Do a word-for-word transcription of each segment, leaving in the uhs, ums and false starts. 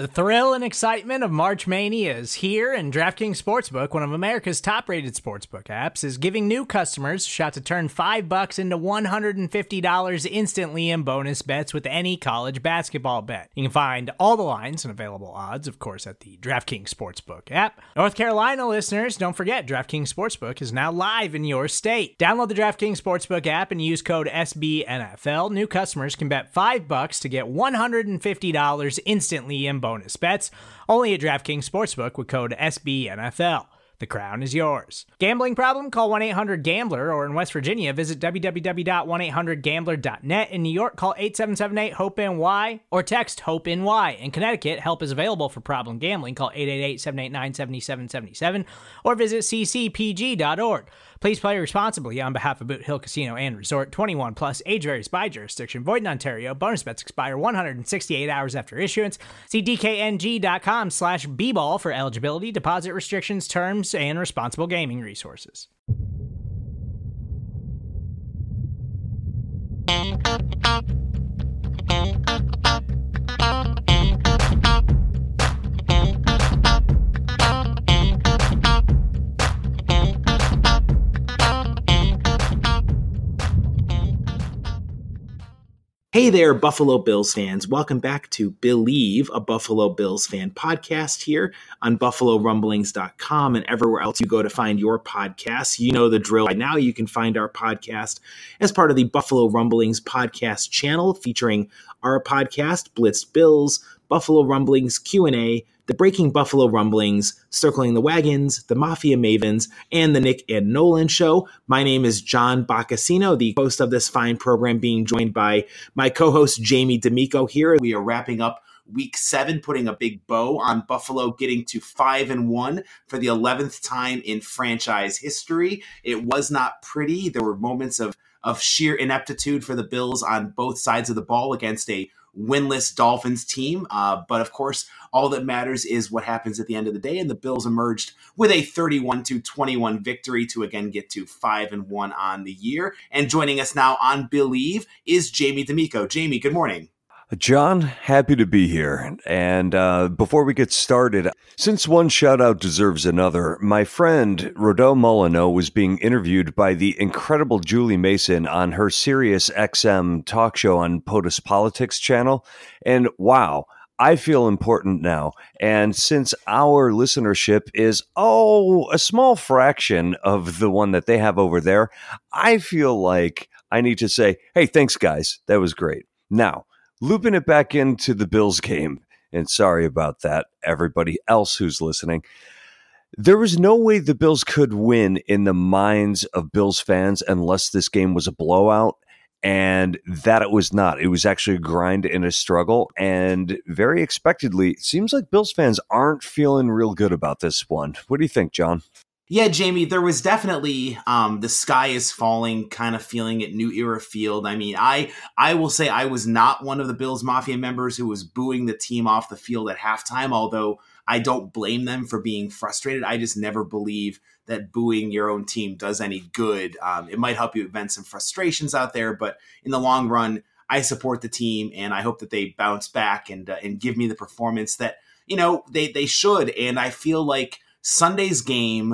The thrill and excitement of March Mania is here, and DraftKings Sportsbook, one of America's top-rated sportsbook apps, is giving new customers a shot to turn five bucks into one hundred fifty dollars instantly in bonus bets with any college basketball bet. You can find all the lines and available odds, of course, at the DraftKings Sportsbook app. North Carolina listeners, don't forget, DraftKings Sportsbook is now live in your state. Download the DraftKings Sportsbook app and use code S B N F L. New customers can bet five bucks to get one hundred fifty dollars instantly in bonus bonus bets, only at DraftKings Sportsbook with code S B N F L. The crown is yours. Gambling problem? Call one eight hundred gambler, or in West Virginia, visit w w w dot one eight hundred gambler dot net. In New York, call eight seven seven eight hope N Y or text HOPE-NY. In Connecticut, help is available for problem gambling. Call eight eight eight, seven eight nine, seven seven seven seven or visit c c p g dot org. Please play responsibly on behalf of Boot Hill Casino and Resort. twenty-one plus, age varies by jurisdiction. Void in Ontario. Bonus bets expire one hundred sixty-eight hours after issuance. See d k n g dot com slash b ball for eligibility, deposit restrictions, terms, and responsible gaming resources. Hey there, Buffalo Bills fans. Welcome back to Believe, a Buffalo Bills fan podcast here on buffalo rumblings dot com and everywhere else you go to find your podcasts. You know the drill. By now you can find our podcast as part of the Buffalo Rumblings podcast channel, featuring our podcast, Blitzed Bills, Buffalo Rumblings Q and A, the Breaking Buffalo Rumblings, Circling the Wagons, the Mafia Mavens, and the Nick and Nolan Show. My name is John Boccacino, the host of this fine program, being joined by my co-host Jamie D'Amico here. We are wrapping up week seven, putting a big bow on Buffalo getting to five and one for the eleventh time in franchise history. It was not pretty. There were moments of, of sheer ineptitude for the Bills on both sides of the ball against a winless Dolphins team. Uh, but of course, all that matters is what happens at the end of the day. And the Bills emerged with a thirty-one to twenty-one victory to again get to five and one on the year. And joining us now on Believe is Jamie D'Amico. Jamie, good morning. John, happy to be here. And uh, before we get started, since one shout out deserves another, my friend Rodel Molyneux was being interviewed by the incredible Julie Mason on her Sirius X M talk show on POTUS Politics channel. And wow, I feel important now. And since our listenership is, oh, a small fraction of the one that they have over there, I feel like I need to say, hey, thanks, guys. That was great. Now, looping it back into the Bills game, and sorry about that, everybody else who's listening. There was no way the Bills could win in the minds of Bills fans unless this game was a blowout, and that it was not. It was actually a grind and a struggle, and very expectedly, it seems like Bills fans aren't feeling real good about this one. What do you think, John? Yeah, Jamie, there was definitely um, the sky is falling kind of feeling at New Era Field. I mean, I I will say I was not one of the Bills Mafia members who was booing the team off the field at halftime, although I don't blame them for being frustrated. I just never believe that booing your own team does any good. Um, it might help you vent some frustrations out there, but in the long run, I support the team, and I hope that they bounce back and uh, and give me the performance that, you know, they, they should. And I feel like Sunday's game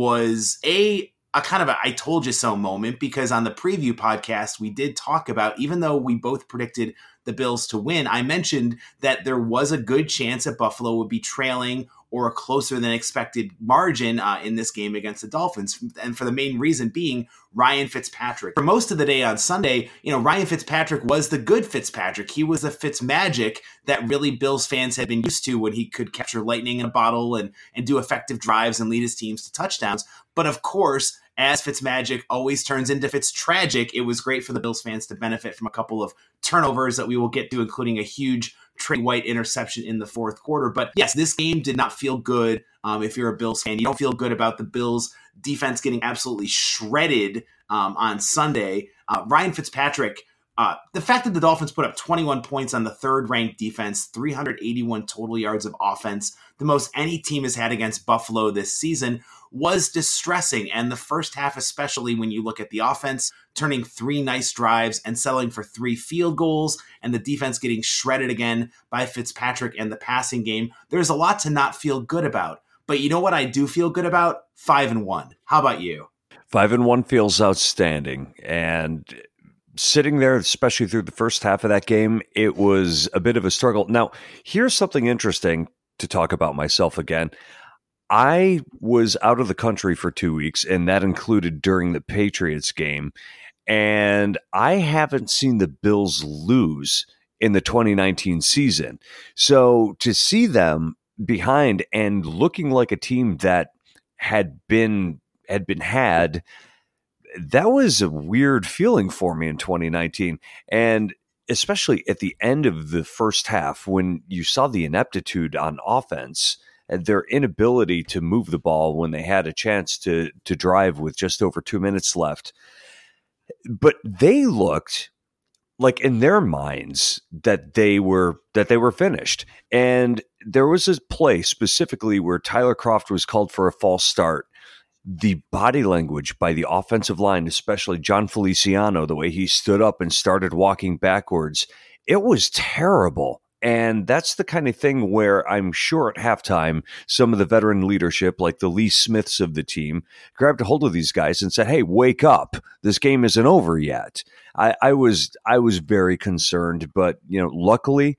was a a kind of a I told you so moment, because on the preview podcast, we did talk about, even though we both predicted the Bills to win, I mentioned that there was a good chance that Buffalo would be trailing or a closer than expected margin uh, in this game against the Dolphins. And for the main reason being Ryan Fitzpatrick. For most of the day on Sunday, you know, Ryan Fitzpatrick was the good Fitzpatrick. He was the Fitzmagic that really Bills fans had been used to when he could capture lightning in a bottle and, and do effective drives and lead his teams to touchdowns. But of course, as Fitzmagic always turns into Fitztragic, it was great for the Bills fans to benefit from a couple of turnovers that we will get to, including a huge Trey White interception in the fourth quarter. But yes, this game did not feel good. Um, if you're a Bills fan, you don't feel good about the Bills defense getting absolutely shredded um, on Sunday. Uh, Ryan Fitzpatrick, uh, the fact that the Dolphins put up twenty-one points on the third ranked defense, three hundred eighty-one total yards of offense, the most any team has had against Buffalo this season, was distressing. And the first half, especially when you look at the offense, turning three nice drives and settling for three field goals, and the defense getting shredded again by Fitzpatrick and the passing game, there's a lot to not feel good about. But you know what I do feel good about? Five and one. How about you? Five and one feels outstanding. And sitting there, especially through the first half of that game, it was a bit of a struggle. Now, here's something interesting to talk about myself again. I was out of the country for two weeks, and that included during the Patriots game. And I haven't seen the Bills lose in the twenty nineteen season. So to see them behind and looking like a team that had been had been had, that was a weird feeling for me in twenty nineteen. And especially at the end of the first half, when you saw the ineptitude on offense and their inability to move the ball when they had a chance to to drive with just over two minutes left. But they looked like in their minds that they were that they were finished. And there was a play specifically where Tyler Kroft was called for a false start. The body language by the offensive line, especially John Feliciano, the way he stood up and started walking backwards, it was terrible. And that's the kind of thing where I'm sure at halftime, some of the veteran leadership, like the Lee Smiths of the team, grabbed a hold of these guys and said, "Hey, wake up. This game isn't over yet." I, I was I was very concerned, but you know, luckily,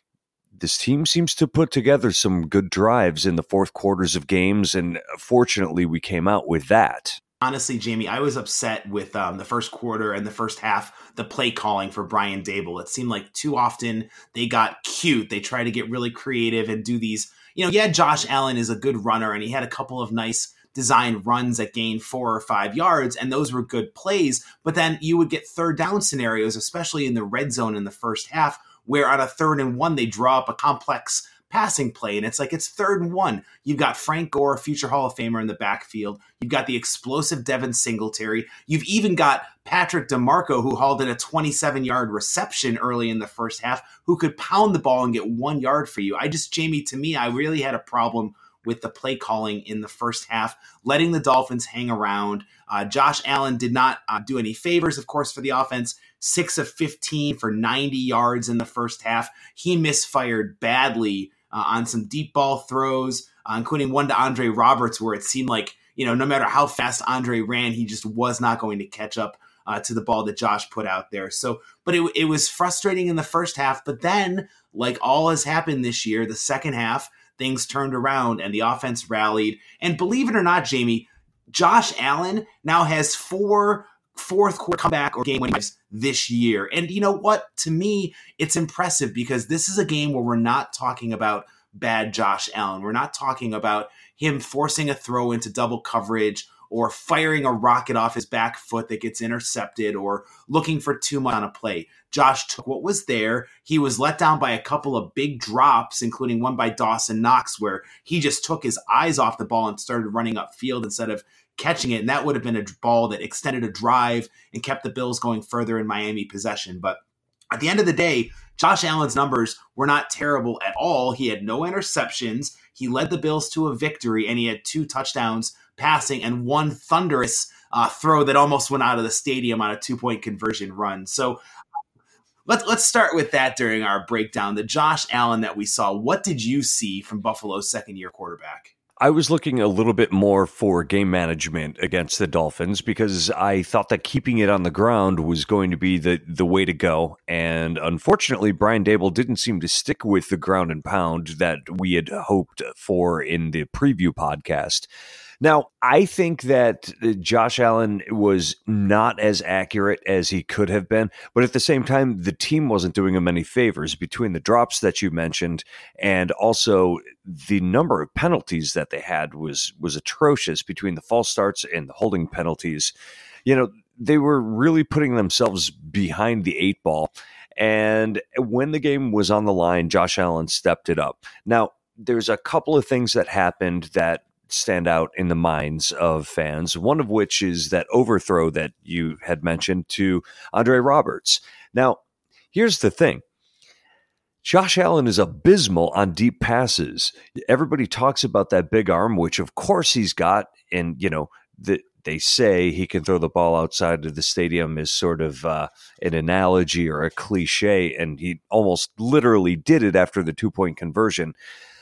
this team seems to put together some good drives in the fourth quarters of games, and fortunately, we came out with that. Honestly, Jamie, I was upset with um, the first quarter and the first half, the play calling for Brian Daboll. It seemed like too often they got cute. They tried to get really creative and do these, you know, yeah, Josh Allen is a good runner and he had a couple of nice design runs that gained four or five yards, and those were good plays. But then you would get third down scenarios, especially in the red zone in the first half, where on a third and one, they draw up a complex passing play. And it's like, it's third and one. You've got Frank Gore, future Hall of Famer in the backfield. You've got the explosive Devin Singletary. You've even got Patrick DeMarco, who hauled in a twenty-seven yard reception early in the first half, who could pound the ball and get one yard for you. I just, Jamie, to me, I really had a problem with the play calling in the first half, letting the Dolphins hang around. Uh, Josh Allen did not uh, do any favors, of course, for the offense. six of fifteen for ninety yards in the first half. He misfired badly uh, on some deep ball throws, uh, including one to Andre Roberts, where it seemed like, you know, no matter how fast Andre ran, he just was not going to catch up uh, to the ball that Josh put out there. So, but it, it was frustrating in the first half. But then, like all has happened this year, the second half, things turned around and the offense rallied. And believe it or not, Jamie, Josh Allen now has four fourth quarter comeback or game winners this year. And you know what? To me, it's impressive because this is a game where we're not talking about bad Josh Allen. We're not talking about him forcing a throw into double coverage or firing a rocket off his back foot that gets intercepted or looking for too much on a play. Josh took what was there. He was let down by a couple of big drops, including one by Dawson Knox, where he just took his eyes off the ball and started running upfield instead of catching it. And that would have been a ball that extended a drive and kept the Bills going further in Miami possession. But at the end of the day, Josh Allen's numbers were not terrible at all. He had no interceptions. He led the Bills to a victory, and he had two touchdowns passing and one thunderous uh, throw that almost went out of the stadium on a two-point conversion run. So let's let's start with that during our breakdown. The Josh Allen that we saw, what did you see from Buffalo's second-year quarterback? I was looking a little bit more for game management against the Dolphins because I thought that keeping it on the ground was going to be the, the way to go. And unfortunately, Brian Daboll didn't seem to stick with the ground and pound that we had hoped for in the preview podcast. Now, I think that Josh Allen was not as accurate as he could have been, but at the same time, the team wasn't doing him any favors between the drops that you mentioned and also the number of penalties that they had was was atrocious between the false starts and the holding penalties. You know, they were really putting themselves behind the eight ball. And when the game was on the line, Josh Allen stepped it up. Now, there's a couple of things that happened that stand out in the minds of fans, one of which is that overthrow that you had mentioned to Andre Roberts. Now, here's the thing. Josh Allen is abysmal on deep passes. Everybody talks about that big arm, which of course he's got. And, you know, the, they say he can throw the ball outside of the stadium is sort of uh, an analogy or a cliche. And he almost literally did it after the two-point conversion.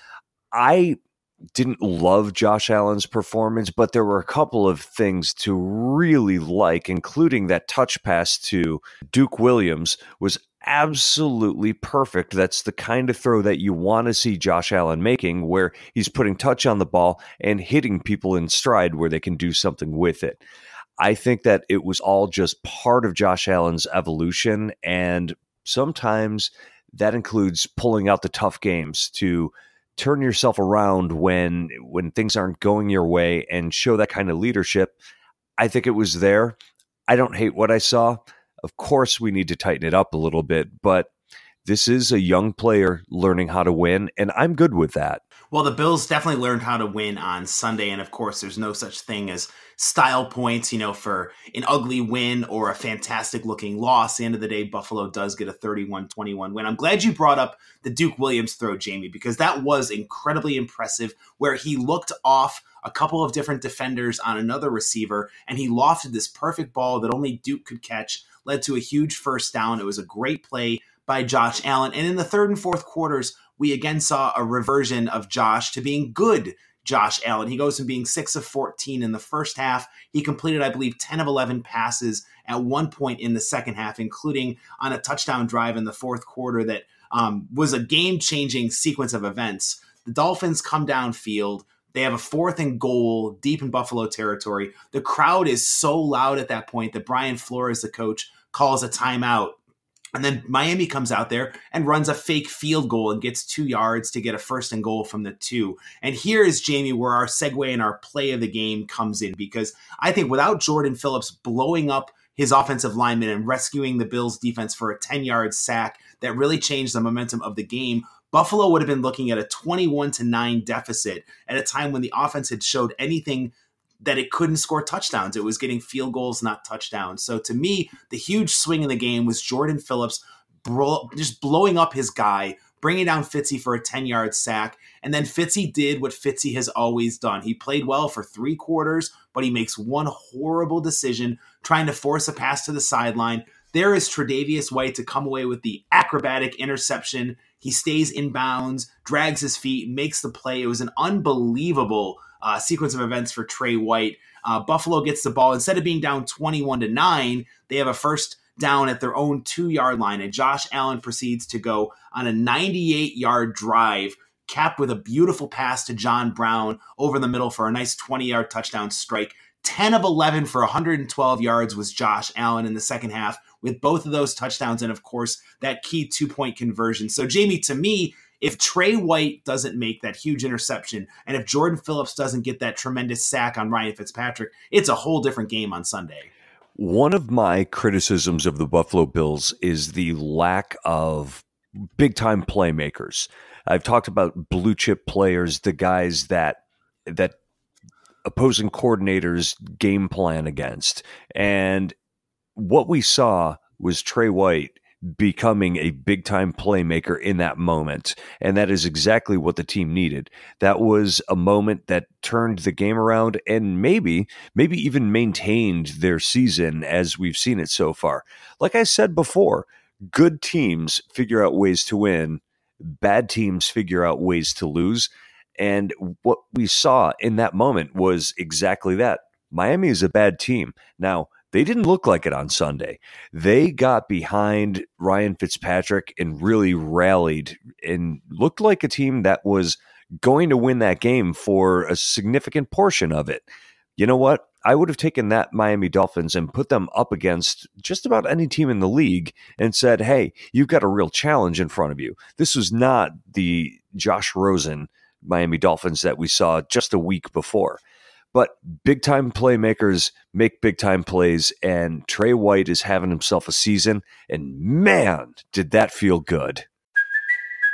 I didn't love Josh Allen's performance, but there were a couple of things to really like, including that touch pass to Duke Williams was absolutely perfect. That's the kind of throw that you want to see Josh Allen making, where he's putting touch on the ball and hitting people in stride where they can do something with it. I think that it was all just part of Josh Allen's evolution, and sometimes that includes pulling out the tough games to turn yourself around when when things aren't going your way and show that kind of leadership. I think it was there. I don't hate what I saw. Of course, we need to tighten it up a little bit, but this is a young player learning how to win, and I'm good with that. Well, the Bills definitely learned how to win on Sunday, and of course, there's no such thing as style points, you know, for an ugly win or a fantastic-looking loss. At the end of the day, Buffalo does get a thirty-one twenty-one win. I'm glad you brought up the Duke Williams throw, Jamie, because that was incredibly impressive, where he looked off a couple of different defenders on another receiver, and he lofted this perfect ball that only Duke could catch, led to a huge first down. It was a great play by Josh Allen. And in the third and fourth quarters, we again saw a reversion of Josh to being good Josh Allen. He goes from being six of fourteen in the first half. He completed, I believe, ten of eleven passes at one point in the second half, including on a touchdown drive in the fourth quarter that um, was a game-changing sequence of events. The Dolphins come downfield. They have a fourth and goal deep in Buffalo territory. The crowd is so loud at that point that Brian Flores, the coach, calls a timeout. And then Miami comes out there and runs a fake field goal and gets two yards to get a first and goal from the two. And here is, Jamie, where our segue and our play of the game comes in, because I think without Jordan Phillips blowing up his offensive lineman and rescuing the Bills defense for a ten-yard sack that really changed the momentum of the game, Buffalo would have been looking at a twenty-one to nine deficit at a time when the offense had showed anything that it couldn't score touchdowns. It was getting field goals, not touchdowns. So to me, the huge swing in the game was Jordan Phillips bro- just blowing up his guy, bringing down Fitzy for a ten-yard sack. And then Fitzy did what Fitzy has always done. He played well for three quarters, but he makes one horrible decision trying to force a pass to the sideline. There is Tre'Davious White to come away with the acrobatic interception. He stays in bounds, drags his feet, makes the play. It was an unbelievable uh, sequence of events for Trey White. Uh, Buffalo gets the ball. Instead of being down twenty-one to nine, they have a first down at their own two-yard line, and Josh Allen proceeds to go on a ninety-eight-yard drive, capped with a beautiful pass to John Brown over the middle for a nice twenty-yard touchdown strike. ten of eleven for one hundred twelve yards was Josh Allen in the second half, with both of those touchdowns and, of course, that key two-point conversion. So, Jamie, to me, if Trey White doesn't make that huge interception, and if Jordan Phillips doesn't get that tremendous sack on Ryan Fitzpatrick, it's a whole different game on Sunday. One of my criticisms of the Buffalo Bills is the lack of big-time playmakers. I've talked about blue-chip players, the guys that that opposing coordinators game plan against. And what we saw was Trey White becoming a big-time playmaker in that moment. And that is exactly what the team needed. That was a moment that turned the game around and maybe, maybe even maintained their season as we've seen it so far. Like I said before, good teams figure out ways to win. Bad teams figure out ways to lose. And what we saw in that moment was exactly that. Miami is a bad team. Now, they didn't look like it on Sunday. They got behind Ryan Fitzpatrick and really rallied and looked like a team that was going to win that game for a significant portion of it. You know what? I would have taken that Miami Dolphins and put them up against just about any team in the league and said, hey, you've got a real challenge in front of you. This was not the Josh Rosen Miami Dolphins that we saw just a week before. But big-time playmakers make big-time plays, and Trey White is having himself a season, and man, did that feel good.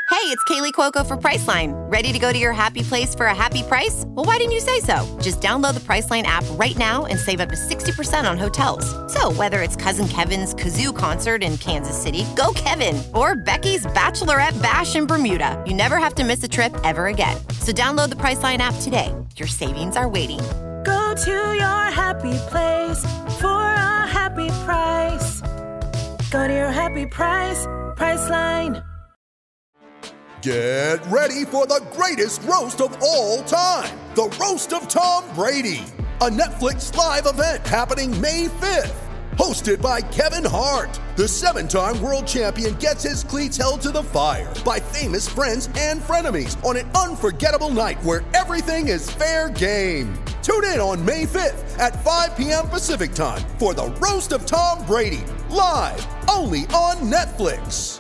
Hey, it's Kaylee Cuoco for Priceline. Ready to go to your happy place for a happy price? Well, why didn't you say so? Just download the Priceline app right now and save up to sixty percent on hotels. So whether it's Cousin Kevin's Kazoo Concert in Kansas City, go Kevin, or Becky's Bachelorette Bash in Bermuda, you never have to miss a trip ever again. So download the Priceline app today. Your savings are waiting. Go to your happy place for a happy price. Go to your happy price, Priceline. Get ready for the greatest roast of all time, the Roast of Tom Brady, a Netflix live event happening May fifth. Hosted by Kevin Hart, the seven-time world champion gets his cleats held to the fire by famous friends and frenemies on an unforgettable night where everything is fair game. Tune in on May fifth at five p.m. Pacific time for the Roast of Tom Brady, live only on Netflix.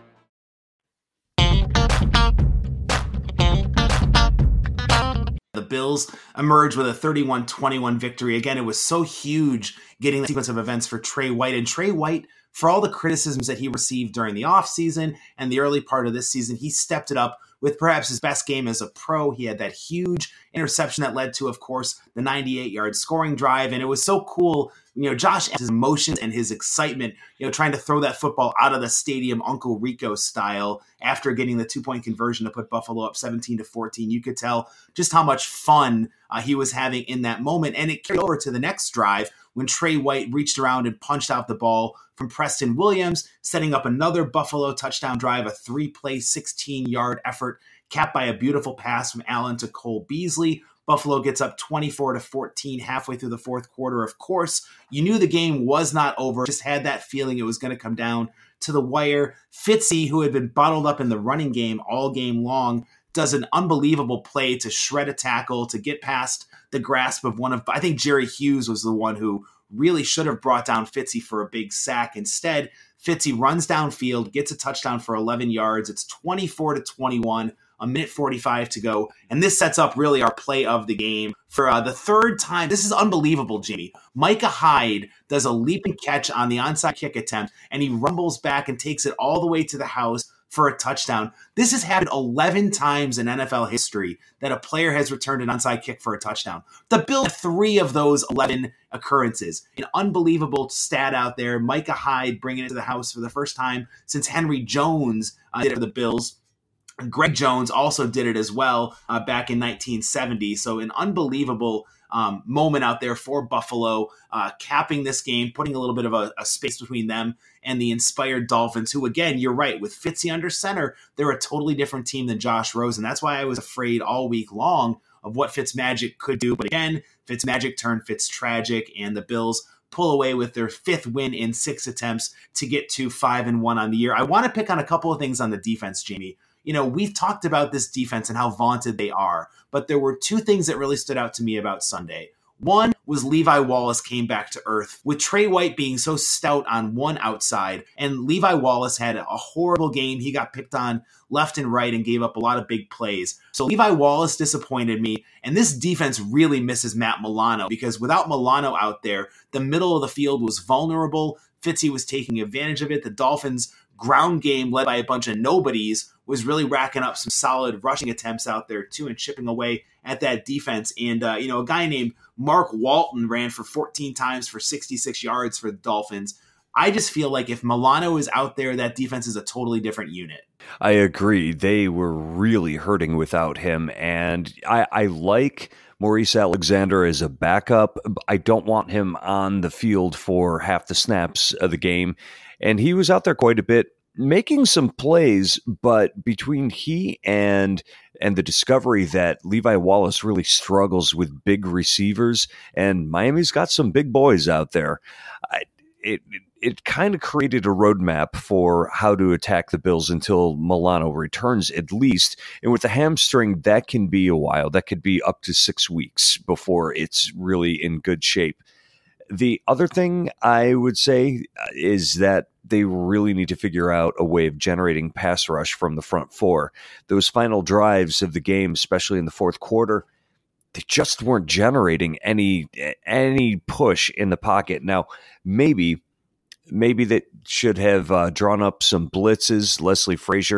The Bills emerged with a thirty-one twenty-one victory. Again, it was so huge getting the sequence of events for Trey White. And Trey White, for all the criticisms that he received during the offseason and the early part of this season, he stepped it up with perhaps his best game as a pro. He had that huge interception that led to, of course, the ninety-eight-yard scoring drive. And it was so cool, you know, Josh, his emotions and his excitement, you know, trying to throw that football out of the stadium, Uncle Rico style, after getting the two-point conversion to put Buffalo up seventeen to fourteen. You could tell just how much fun uh, he was having in that moment. And it carried over to the next drive when Trey White reached around and punched out the ball from Preston Williams, setting up another Buffalo touchdown drive, a three-play, sixteen-yard effort, capped by a beautiful pass from Allen to Cole Beasley. Buffalo gets up twenty-four to fourteen halfway through the fourth quarter. Of course, you knew the game was not over, just had that feeling it was going to come down to the wire. Fitzy, who had been bottled up in the running game all game long, does an unbelievable play to shred a tackle, to get past the grasp of one of, I think Jerry Hughes was the one who really should have brought down Fitzy for a big sack. Instead, Fitzy runs downfield, gets a touchdown for eleven yards. It's twenty-four to twenty-one, a minute forty-five to go. And this sets up really our play of the game. For uh, the third time, this is unbelievable, Jimmy. Micah Hyde does a leaping catch on the onside kick attempt, and he rumbles back and takes it all the way to the house for a touchdown. This has happened eleven times in N F L history that a player has returned an onside kick for a touchdown. The Bills had three of those eleven occurrences. An unbelievable stat out there. Micah Hyde bringing it to the house for the first time since Henry Jones uh, did it for the Bills. Greg Jones also did it as well uh, back in nineteen seventy. So an unbelievable um, moment out there for Buffalo, uh, capping this game, putting a little bit of a, a space between them and the inspired Dolphins, who, again, you're right, with Fitzy under center, they're a totally different team than Josh Rosen. That's why I was afraid all week long of what Fitzmagic could do. But again, Fitzmagic turned Fitztragic, and the Bills pull away with their fifth win in six attempts to get to five and one on the year. I want to pick on a couple of things on the defense, Jamie. You know, we've talked about this defense and how vaunted they are, but there were two things that really stood out to me about Sunday. One was Levi Wallace came back to earth, with Trey White being so stout on one outside, and Levi Wallace had a horrible game. He got picked on left and right and gave up a lot of big plays. So Levi Wallace disappointed me, and this defense really misses Matt Milano, because without Milano out there, the middle of the field was vulnerable. Fitzy was taking advantage of it. The Dolphins' ground game, led by a bunch of nobodies, was really racking up some solid rushing attempts out there too and chipping away at that defense. And, uh, you know, a guy named Mark Walton ran for fourteen times for sixty-six yards for the Dolphins. I just feel like if Milano is out there, that defense is a totally different unit. I agree. They were really hurting without him. And I, I like Maurice Alexander as a backup. I don't want him on the field for half the snaps of the game. And he was out there quite a bit, making some plays, but between he and and the discovery that Levi Wallace really struggles with big receivers, and Miami's got some big boys out there, I, it it, it kind of created a roadmap for how to attack the Bills until Milano returns, at least. And with the hamstring, that can be a while. That could be up to six weeks before it's really in good shape. The other thing I would say is that they really need to figure out a way of generating pass rush from the front four. Those final drives of the game, especially in the fourth quarter, they just weren't generating any any push in the pocket. Now, maybe maybe they should have uh, drawn up some blitzes. Leslie Frazier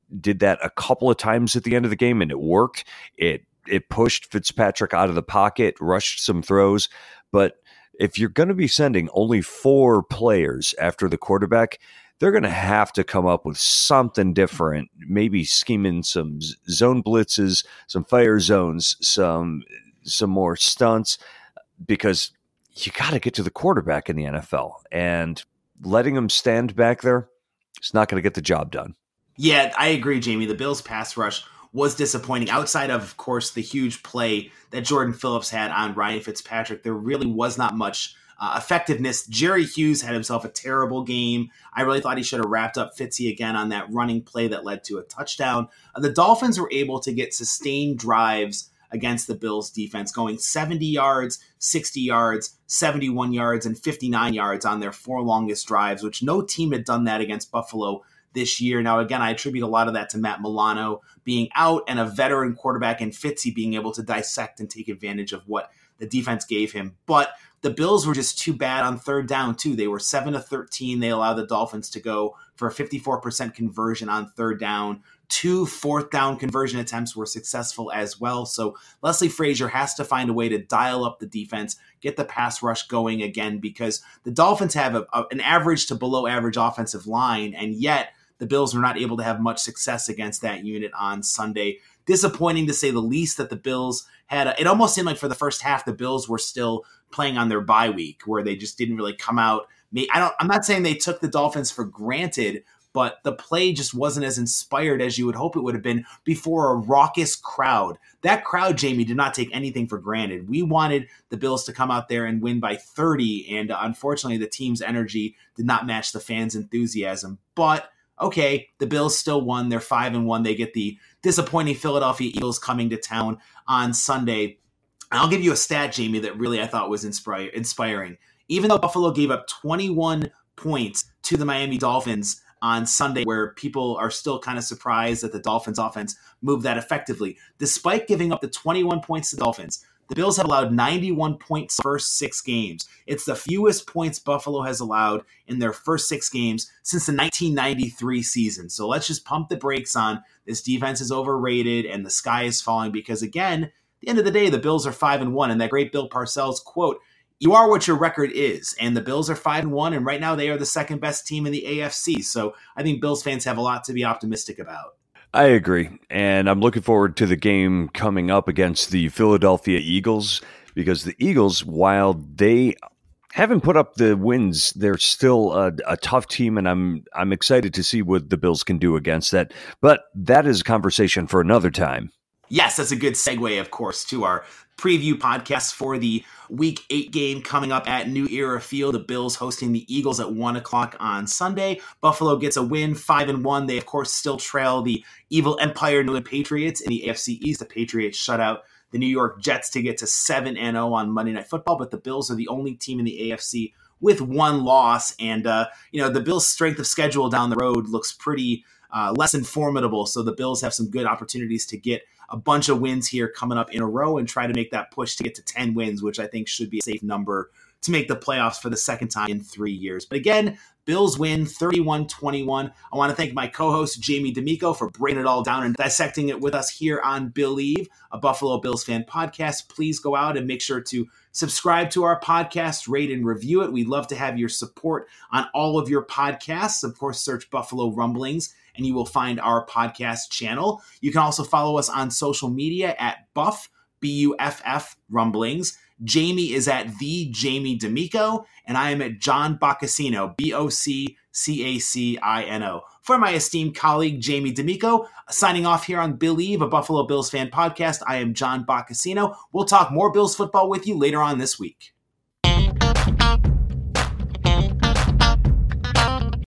did that a couple of times at the end of the game, and it worked. It it pushed Fitzpatrick out of the pocket, rushed some throws. But if you're going to be sending only four players after the quarterback, they're going to have to come up with something different, maybe scheming some zone blitzes, some fire zones, some some more stunts, because you got to get to the quarterback in the N F L. And letting him stand back there, it's not going to get the job done. Yeah, I agree, Jamie. The Bills' pass rush was disappointing. Outside of, of course, the huge play that Jordan Phillips had on Ryan Fitzpatrick, there really was not much uh, effectiveness. Jerry Hughes had himself a terrible game. I really thought he should have wrapped up Fitzy again on that running play that led to a touchdown. Uh, the Dolphins were able to get sustained drives against the Bills defense, going seventy yards, sixty yards, seventy-one yards, and fifty-nine yards on their four longest drives, which no team had done that against Buffalo this year. Now, again, I attribute a lot of that to Matt Milano being out and a veteran quarterback in Fitzy being able to dissect and take advantage of what the defense gave him. But the Bills were just too bad on third down, too. They were seven to thirteen. They allowed the Dolphins to go for a fifty-four percent conversion on third down. Two fourth down conversion attempts were successful as well. So Leslie Frazier has to find a way to dial up the defense, get the pass rush going again, because the Dolphins have a, a, an average to below average offensive line, and yet the Bills were not able to have much success against that unit on Sunday. Disappointing to say the least that the Bills had. A, it almost seemed like for the first half, the Bills were still playing on their bye week, where they just didn't really come out. I don't, I'm not saying they took the Dolphins for granted, but the play just wasn't as inspired as you would hope it would have been before a raucous crowd. That crowd, Jamie, did not take anything for granted. We wanted the Bills to come out there and win by thirty, and uh, unfortunately the team's energy did not match the fans' enthusiasm. But okay, the Bills still won. They're five and one. They get the disappointing Philadelphia Eagles coming to town on Sunday. And I'll give you a stat, Jamie, that really I thought was inspire- inspiring. Even though Buffalo gave up twenty-one points to the Miami Dolphins on Sunday, where people are still kind of surprised that the Dolphins offense moved that effectively. Despite giving up the twenty-one points to the Dolphins, the Bills have allowed ninety-one points in the first six games. It's the fewest points Buffalo has allowed in their first six games since the nineteen ninety-three season. So let's just pump the brakes on this defense is overrated and the sky is falling, because again, at the end of the day, the Bills are five and one, and that great Bill Parcells quote, "You are what your record is," and the Bills are five and one, and right now they are the second best team in the A F C. So I think Bills fans have a lot to be optimistic about. I agree, and I'm looking forward to the game coming up against the Philadelphia Eagles, because the Eagles, while they haven't put up the wins, they're still a, a tough team, and I'm I'm excited to see what the Bills can do against that. But that is a conversation for another time. Yes, that's a good segue, of course, to our preview podcast for the Week eight game coming up at New Era Field. The Bills hosting the Eagles at one o'clock on Sunday. Buffalo gets a win, five and one. They, of course, still trail the evil Empire New England Patriots in the A F C East. The Patriots shut out the New York Jets to get to seven and oh on Monday Night Football, but the Bills are the only team in the A F C with one loss. And, uh, you know, the Bills' strength of schedule down the road looks pretty uh, less than formidable. So the Bills have some good opportunities to get a bunch of wins here coming up in a row and try to make that push to get to ten wins, which I think should be a safe number to make the playoffs for the second time in three years. But again, Bills win thirty-one twenty-one. I want to thank my co-host, Jamie D'Amico, for breaking it all down and dissecting it with us here on Believe, a Buffalo Bills fan podcast. Please go out and make sure to subscribe to our podcast, rate and review it. We'd love to have your support on all of your podcasts. Of course, search Buffalo Rumblings, and you will find our podcast channel. You can also follow us on social media at Buff, B U F F Rumblings. Jamie is at the Jamie D'Amico, and I am at John Boccacino, B O C C A C I N O. For my esteemed colleague, Jamie D'Amico, signing off here on Believe, a Buffalo Bills fan podcast, I am John Boccacino. We'll talk more Bills football with you later on this week.